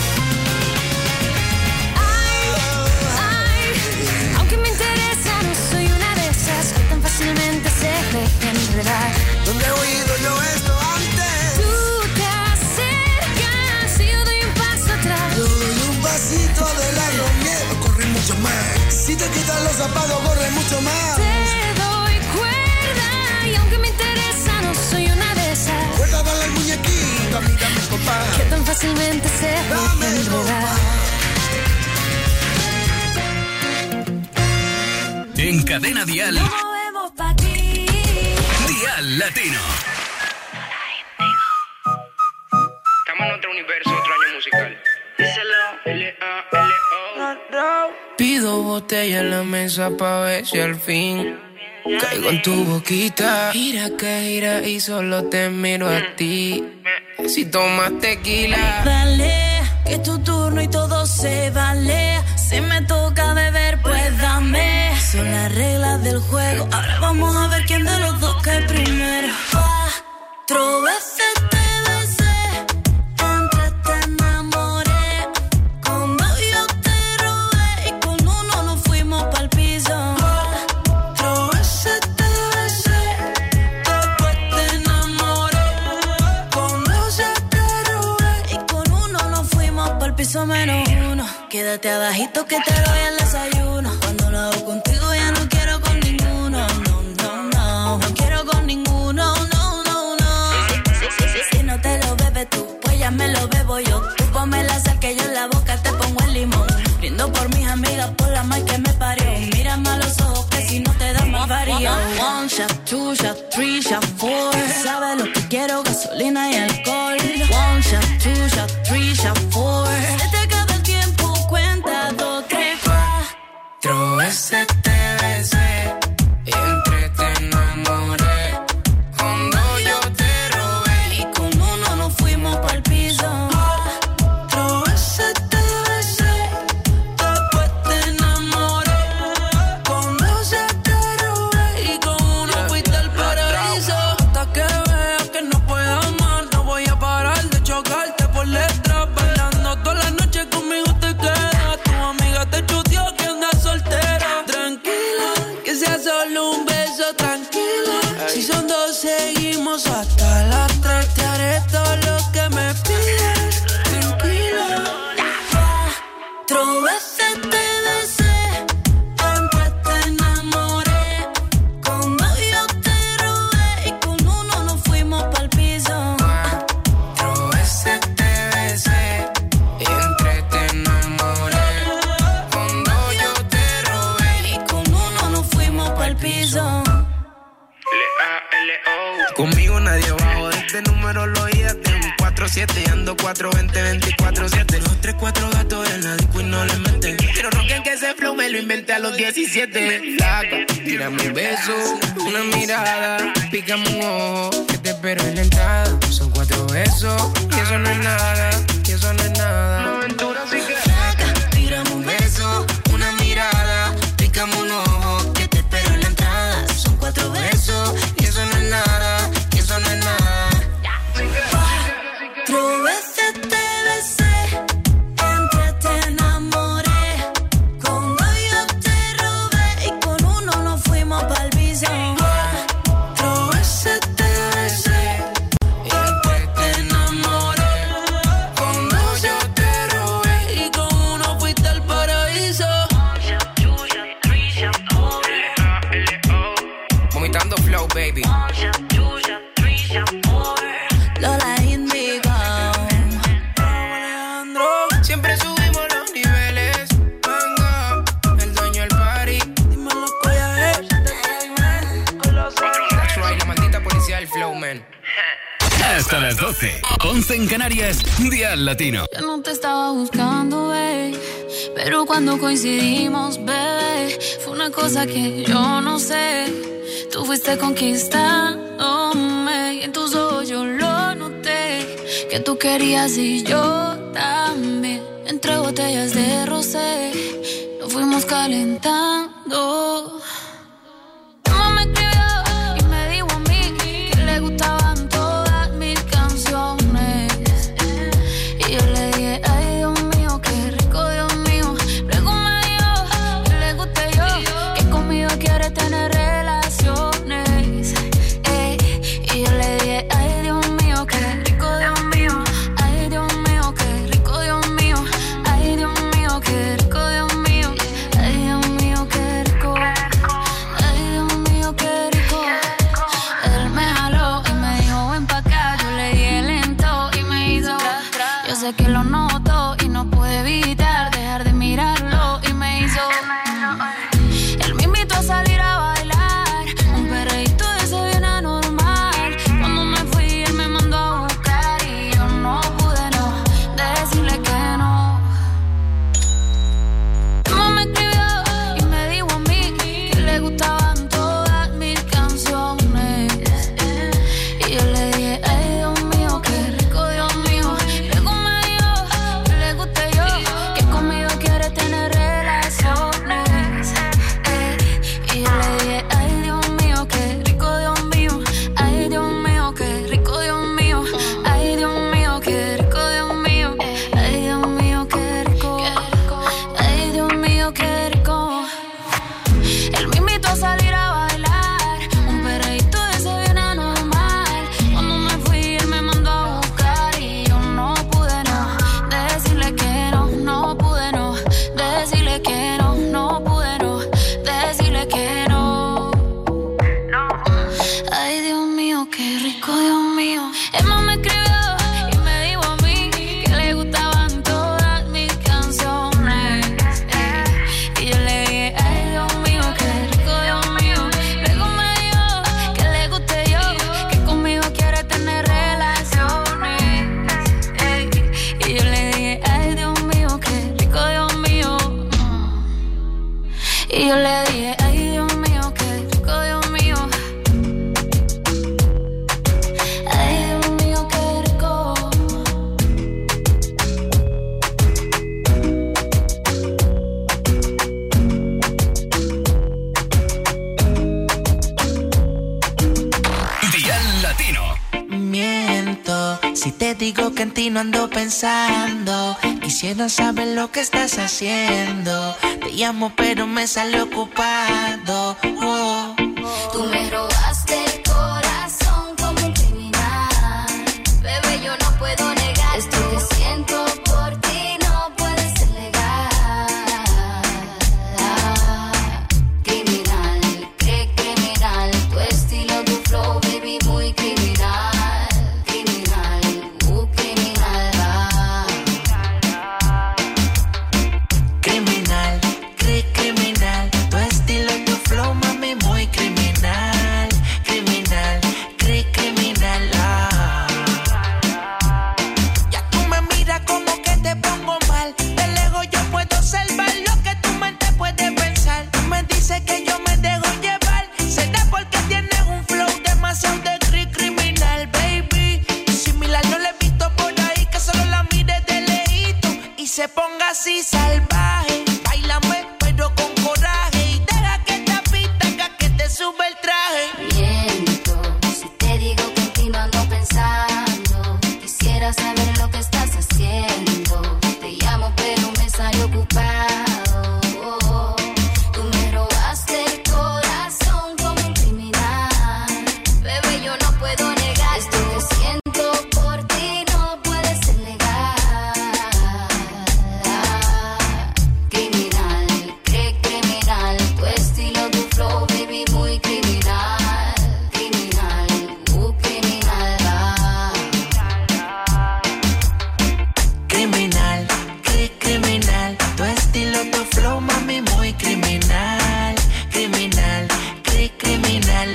Aunque me interesa, no soy una de esas que tan fácilmente se dejan enredar. ¿Dónde he oído yo esto antes? Tú te acercas y yo doy un paso atrás. Yo doy un pasito de lado, miedo, corre mucho más. Si te quitan los zapatos, corre mucho más. Te doy cuerda y aunque me interesa, no soy una de esas. Cuerda, dale al muñequito, a mí dame papá. Que tan fácilmente se dejan enredar. En Cadena Dial. Nos movemos pa' ti. Dial Latino. Estamos en otro universo, otro año musical. Díselo, L-A-L-O. Pido botella en la mesa pa' ver si al fin caigo en tu boquita. Gira que gira y solo te miro a ti. Si tomas tequila, Dale, que es tu turno y todo se vale. Si me toca beber, pues dame. Son las reglas del juego. Ahora vamos a ver quién de los dos cae primero. 4 veces te besé, antes te enamoré. Con 2 yo te robé y con 1 nos fuimos pa'l piso. 4 veces te besé, después te enamoré. Con 2 ya te robé y con 1 nos fuimos pa'l piso menos 1. Quédate abajito que te doy el desayuno. Cuando lo hago contigo ya no quiero con ninguno. No, no, no, no quiero con ninguno. No, no, no. Si no te lo bebes tú, pues ya me lo bebo yo. Tú ponme la sal que yo en la boca te pongo el limón. Brindo por mis amigas, por la mal que me parió. Mírame a los ojos que si no te dan más varío. 1 shot, 2 shot, 3 shot, 4. Sabes lo que quiero, gasolina y alcohol. 1 shot, 2 shot, 3 shot, 4. Se te acaba el tiempo, cuenta 2, 3, 4 veces te besé y entre te enamoré. Con 2 yo te robé y con 1 nos fuimos pa'l piso. 4 veces te besé, después te enamoré. Con 2 ya te robé y con 1 fuiste al paraíso. Hasta que veas que no puedo amar, no voy a parar de chocarte por detrás. Bailando toda la noche conmigo te quedas. Tu amiga te chuteó que andas soltera. Tranquila, que sea solo un beso, tranquila. Si son 2 seguimos hasta las 3. Te haré todo lo que me pides, tranquila. 4 veces te besé, después te enamoré. Con 2 yo te robé y con 1 nos fuimos pa'l piso. 4 veces te besé y entre te enamoré. Con 2 yo te robé y con 1 nos fuimos pa'l piso. L-A-L-O. Conmigo nadie bajo de este número lo oía. Tengo un 4-7 y ando 4-20-24-7. Los 3-4 gatos en la disco y no le meten. Pero no que ese flow me lo inventé a los 17. Flaca, tírame un beso, una mirada, pícame un ojo, que te espero en la entrada. Son 4 besos y eso no es nada, y eso no es nada. Una aventura así que flaca, tírame un beso, una mirada, pícame un ojo, que te espero en la entrada. Son 4 besos y eso no es nada, y eso no es nada. 4 veces te besé, entre te enamoré. Con 2 yo te robé y con 1 nos fuimos pa'l piso. 4 veces te besé, después te enamoré. Con 2 yo te robé y con 1 fuiste al paraíso. Vomitando flow, baby. Lola Indigo. Alejandro, siempre subimos los niveles. Manga, el dueño del party. Dímelo, collaje. That's right, la maldita policía del flow, man. Hasta las 12. 11 en Canarias. Dial Latino. Yo no te estaba buscando, babe, pero cuando coincidimos, bebé, fue una cosa que yo no sé. Tú fuiste conquistándome y en tus ojos yo lo noté, que tú querías y yo también. Entre botellas de rosé nos fuimos calentando. Mamá me escribió y me dijo a mí que le gustaban sé que lo noto y no puedo evitar dejar de mirarlo y me hizo. Él me invitó a salir a bailar, un perreíto de ese bien anormal. Cuando me fui él me mandó a buscar y yo no pude no decirle que no. No me escribió y me dijo a mí que le gustaban todas mis canciones y yo le dije, ay Dios mío, qué rico Dios mío. Luego me dijo que le guste yo, que conmigo quiere tener relaciones y yo le dije, ay Dios mío, qué rico Dios mío. Ay Dios mío, qué rico Dios mío. Ay Dios mío, qué rico Dios mío. Ay Dios mío, qué rico. Ay Dios mío, qué rico. Él me invitó a salir a bailar, un perreíto de ese bien anormal. Cuando me fui él me mandó a buscar y yo no pude no decirle que no, no pude no decirle que no, no pude no decirle que no. Ay Dios mío, qué rico Dios mío. Él no me escribió y me dijo a mí que le gustaban todas mis canciones y yo le dije, ay Dios mío, qué rico Dios mío. Luego me dijo que le guste yo, que conmigo quiere tener relaciones y yo le dije, ay Dios mío, qué rico Dios mío. Y yo le dije, ay Dios mío, qué rico Dios mío. Ay Dios mío, qué rico. Dial Latino. Miento si te digo que en ti no ando pensando. Quisiera saber lo que estás haciendo. Te llamo pero me sale ocupado. Oh. Tú me robaste el corazón como un criminal. Bebé, yo no puedo negar esto que siento por ti, no puede ser legal. Criminal, qué criminal. Tu estilo, tu flow, baby, muy criminal. Criminal, criminal. Criminal, criminal. Tu estilo, tu flow, mami, muy criminal. Criminal, criminal. Ya tú me miras como que te pongo mal. De lejos yo puedo observar lo que tu mente puede pensar. Tú me dices que yo me dejo llevar. Será porque tienes un flow demasiado de criminal, baby. Similar no le he visto por ahí, que solo la mire de lejito y se ponga así salvaje. Báilame pero con coraje y deja que esta pista haga que te sube el traje. Miento si te digo que en ti no ando pensando. Quisiera saber lo que estás haciendo. Te llamo pero me sale ocupado. Tú me robaste el corazón como un criminal. Bebé, yo no puedo negar esto que siento por ti, no puede ser legal. Criminal, criminal. Tu estilo, tu flow, baby, muy criminal. Criminal, criminal. Criminal, criminal. Tu estilo, tu flow, mami, muy criminal. Criminal, criminal.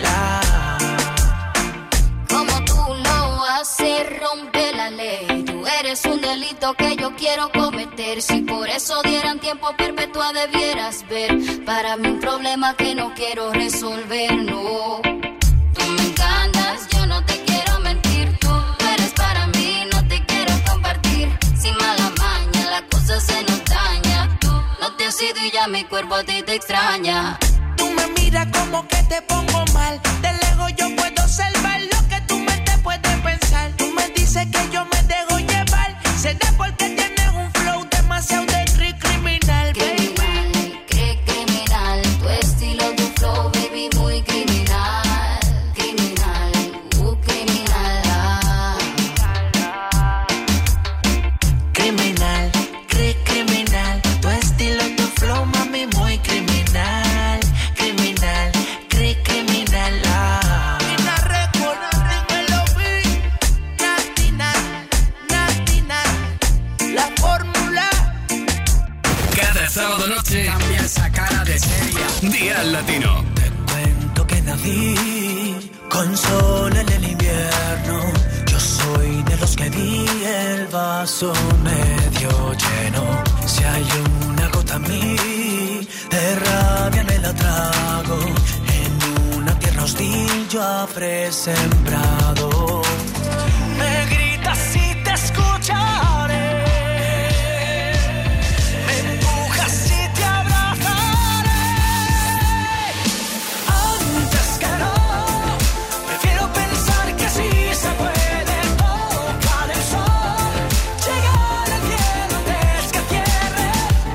Como tú lo haces, rompe la ley. Tú eres un delito que yo quiero cometer. Si por eso dieran tiempo perpetua debieras ver. Para mí un problema que no quiero resolver, no. Tú me encantas, yo no te quiero mentir. Tú eres para mí, no te quiero compartir. Sin mala maña, la cosa se nos daña. Tú no te has ido y ya mi cuerpo a ti te extraña. Tú me miras como que te pongo mal. De lejos yo puedo observar lo que tu mente puede pensar. Tú me dices que yo me dejo llevar. Será porque tienes un flow demasiado de criminal, baby. Criminal, tu estilo, tu flow, baby, muy criminal. Criminal, criminal. Criminal, criminal. Tu estilo, tu flow, mami, muy criminal. Criminal, criminal. Dial Latino. Te cuento que nací con sol en el invierno. Yo soy de los que vi el vaso medio lleno. Si hay una gota a mí de rabia me la trago. En una tierra hostil yo habré sembrado. Me gritas si te escucharé. Me empujas si te abrazaré. Antes que no, prefiero pensar que sí se puede tocar el sol, llegar al cielo antes que cierre.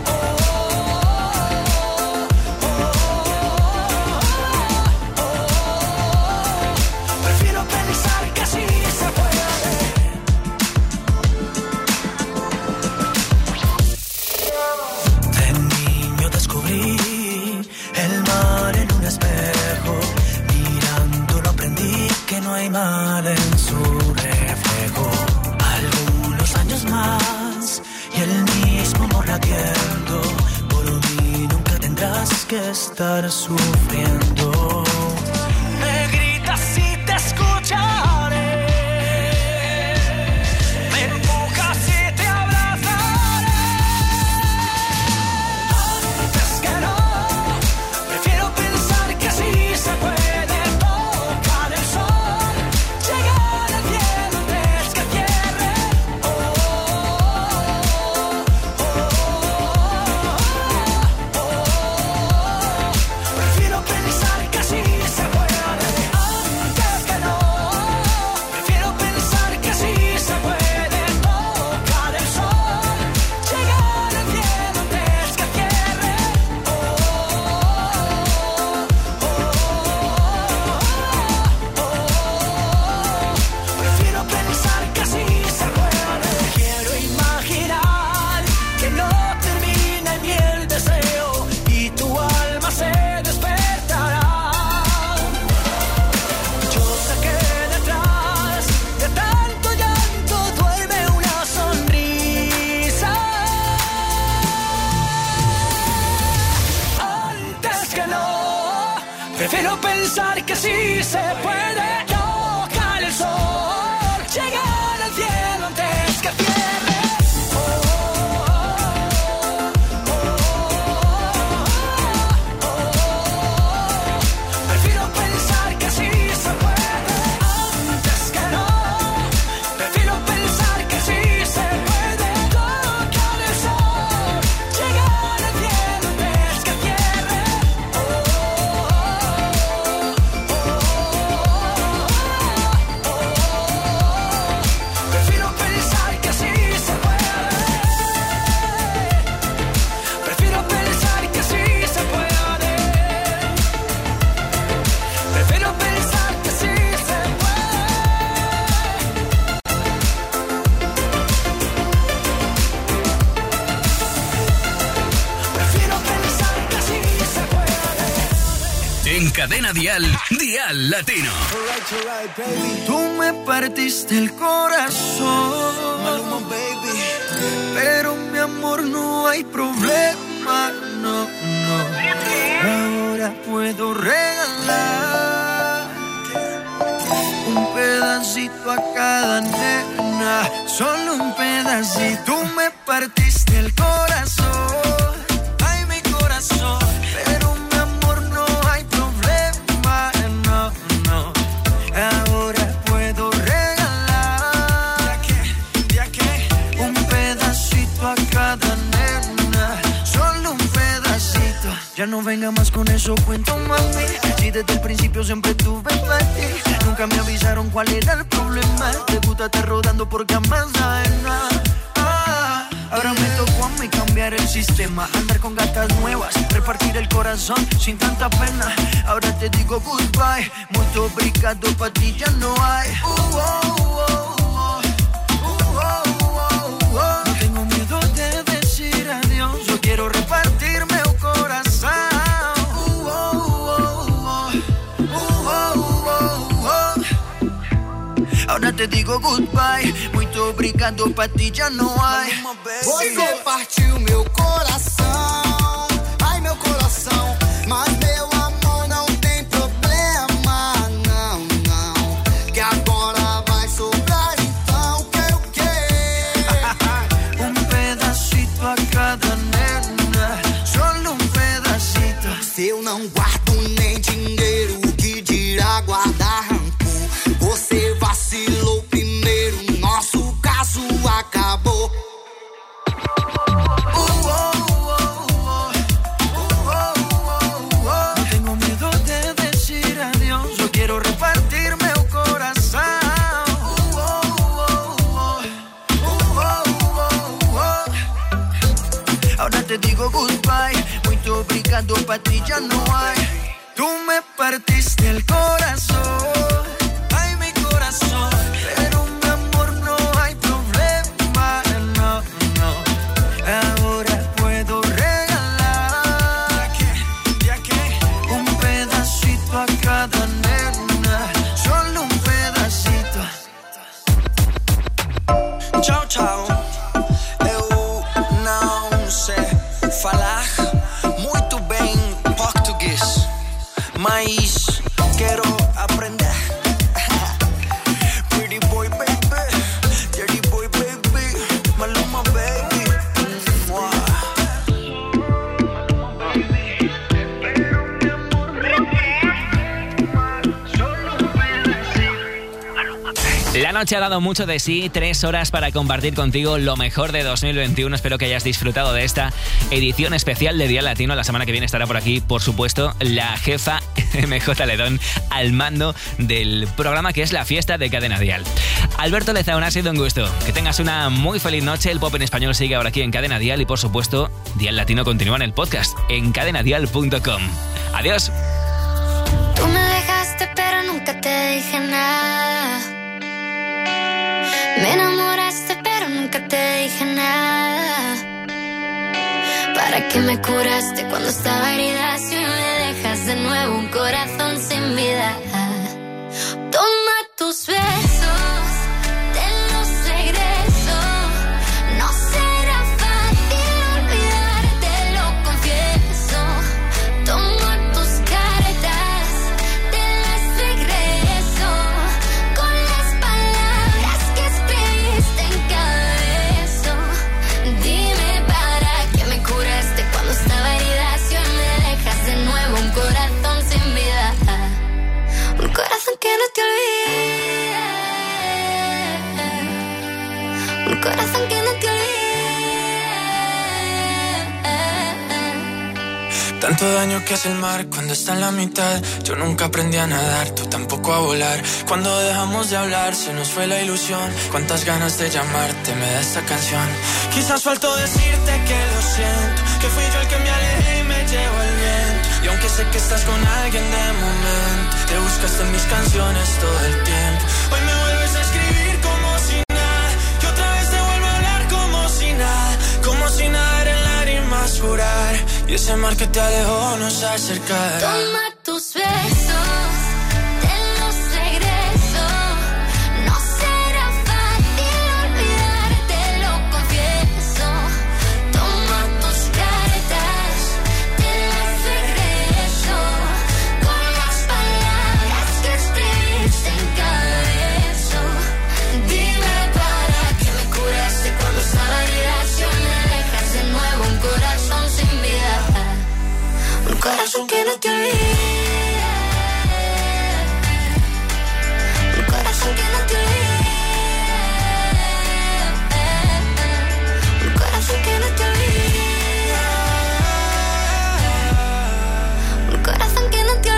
Prefiero pensar que sí se puede. De niño descubrí el mar en un espejo. Mirándolo aprendí que no hay mal en su reflejo. Algunos años más y el mismo amor latiendo. Por mí nunca tendrás que estar sufriendo. Me gritas si te escucharé. Me empujas si te abrazaré. Antes que no, prefiero pensar que sí se puede tocar el sol, llegar al cielo antes que cierre. Prefiero pensar que sí se puede. Antes que no, prefiero pensar que sí se puede tocar el sol, llegar al cielo antes que cierre. Prefiero pensar que sí se puede. Quiero imaginar que no termina en mí el deseo y tu alma se despertará. Yo sé que detrás de tanto llanto duerme una sonrisa. Antes que no, prefiero pensar que sí se puede tocar el sol, llegar al cielo antes que cierre. Prefiero pensar que sí se puede. Antes que no, prefiero pensar que sí se puede tocar el sol, llegar al cielo antes que cierre. Prefiero pensar que sí se puede. Prefiero pensar que sí se puede. Prefiero pensar que sí se puede. Prefiero pensar que sí se puede. En Cadena Dial, Dial Latino. Tú me partiste el corazón, pero mi amor no hay problema, no, no. Ahora puedo regalar un pedacito a cada nena, solo un pedacito. Tú me partiste el corazón, ay mi corazón, pero mi amor no hay problema, no, no. Ahora puedo regalar un pedacito a cada nena, solo un pedacito. Ya no venga más con eso, cuento mami. Si desde el principio siempre tuve para ti, nunca me avisaron cuál era el problema. Te gusta estar rodando porque jamás sabes nada. Ahora me tocó a mí cambiar el sistema, andar con gatas nuevas, repartir el corazón sin tanta pena. Ahora te digo goodbye, mucho obrigado, pa' ti ya no hay. No tengo miedo de decir adiós, yo quiero repartirme el corazón. Ahora te digo goodbye, muito obrigado, pra ti já não há. Você partiu meu coração, ai meu coração, mas meu te digo goodbye. Muito obrigado, pa' ti ya no hay. Tú me partiste el corazón, ay mi corazón. Pero mi amor no hay problema, no, no. Ahora puedo regalar un pedacito a cada nena, solo un pedacito. Ciao, ciao. Eu não sei falar muito bem português, mas quero aprender. Pretty boy baby, dirty boy baby, Maluma baby. La noche ha dado mucho de sí, 3 horas para compartir contigo lo mejor de 2021. Espero que hayas disfrutado de esta edición especial de Día Latino. La semana que viene estará por aquí, por supuesto, la jefa MJ Ledón al mando del programa que es La Fiesta de Cadena Dial. Alberto Lezaun, ha sido un gusto. Que tengas una muy feliz noche. El pop en español sigue ahora aquí en Cadena Dial y, por supuesto, Dial Latino continúa en el podcast en cadenadial.com. Adiós. Tú me dejaste pero nunca te dije nada. Me enamoraste pero nunca te dije nada. ¿Para qué me curaste cuando estaba herida? Si me dejas de nuevo un corazón sin vida. Toma tus besos, te los regreso. No será fácil olvidarte, lo confieso. Toma tus cartas, te las regreso. Con las palabras que escribiste en cada beso. Dime para qué me curaste cuando estaba herida. Si hoy me dejas de nuevo un corazón sin vida. Un corazón que no te olvida. Un corazón que no te olvida. Tanto daño que hace el mar cuando está en la mitad. Yo nunca aprendí a nadar, tú tampoco a volar. Cuando dejamos de hablar se nos fue la ilusión. Cuántas ganas de llamarte me da esta canción. Quizás faltó decirte que lo siento, que fui yo el que me alejé y me llevó el viento. Y aunque sé que estás con alguien de momento, te buscaste en mis canciones todo el tiempo. Hoy me vuelves a escribir como si nada, y otra vez te vuelvo a hablar como si nada. Como si nadar en lágrimas jurar, y ese mar que te alejó nos acercará. Toma tus besos, te los regreso. No será fácil olvidarte, lo confieso. Toma tus cartas, te las regreso. Con las palabras que escribiste en cada beso. Dime para qué me curaste cuando estaba herida. Si hoy me dejas de nuevo un corazón sin vida. Un corazón que no te olvida. Un corazón que no te olvida. Un corazón que no te olvida. Un corazón que no te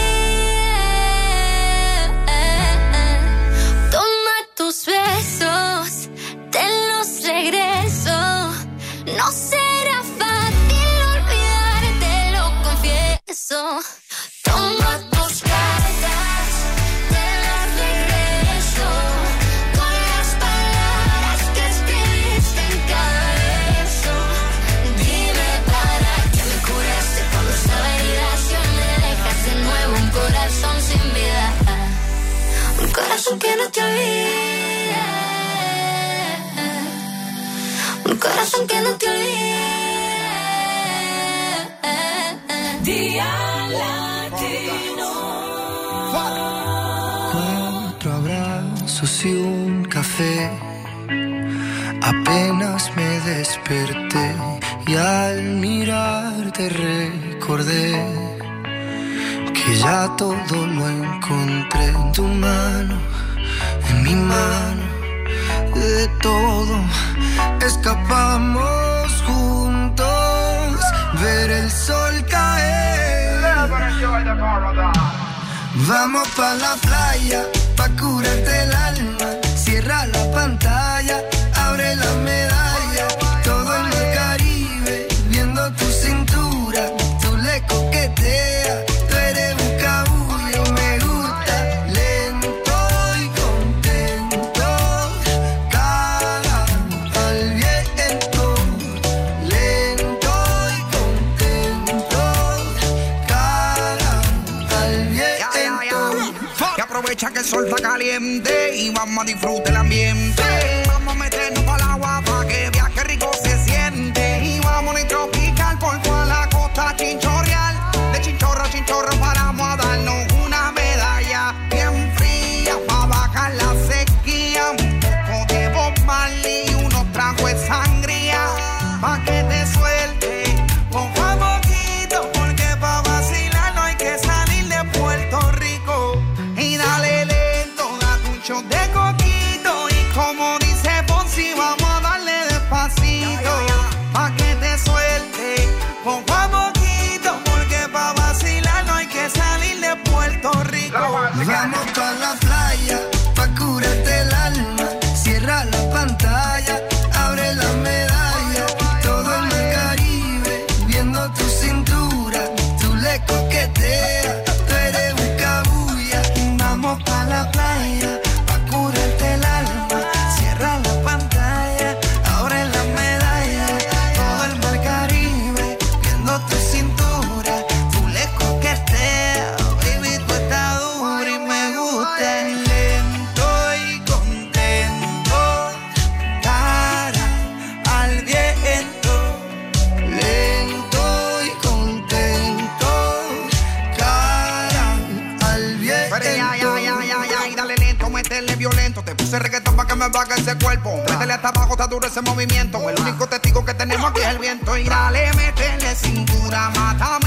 olvida. Toma tus besos, te los regreso. No será fácil olvidarte, lo confieso. Toma tus cartas, te las regreso. Con las palabras que escribiste en cada beso. Dime para qué me curaste cuando estaba herida. Si hoy me dejas de nuevo un corazón sin vida. Un corazón que no te olvida. Un corazón que no te olvida. Día Latino. 4 abrazos y un café. Apenas me desperté y al mirarte recordé que ya todo lo encontré en tu mano, en mi mano. De todo escapamos juntos, ver el sol caer. Vamos pa' la playa, pa' curarte el alma. Cierra la pantalla, abre la medalla. Todo en el Caribe, viendo que el sol está caliente y vamos a disfrutar el ambiente. Vamos a meternos para el agua para que viaje rico se siente. Y vamos a tropical por toda la costa chinchorreal. De chinchorro a chinchorro paramos a darnos una medalla bien fría para bajar la sequía. Un poco de Bob Marley y unos tragos de sangría pa' que te suelte poco a poquito, porque pa' vacilar no hay que salir de Puerto Rico. Y dale lento, date un shot de coquito y como dice Fonsi vamos a darle despacito pa' que te suelte poco a poquito, porque pa' vacilar no hay que salir de Puerto Rico. Vamos pa' la playa, pa' curarte el alma. Cierra la pantalla, abre la medalla. Todo el mar Caribe, viendo tu cintura. Tú le coqueteas, tú eres un cabulla. Vamos pa' la playa, pa' curarte el alma. Cierra la pantalla, abre la medalla. Todo el mar Caribe, viendo tu cintura. Tú le coqueteas, baby, tú estás dura y me gusta. Lento y contento, cara al viento. Lento y contento, cara al viento. Pero ya, y dale lento, métele violento. Te puse reggaetón pa' que me baje ese cuerpo. Métele hasta abajo, está duro ese movimiento. El único testigo que tenemos aquí es el viento. Y dale, métele cintura, mátame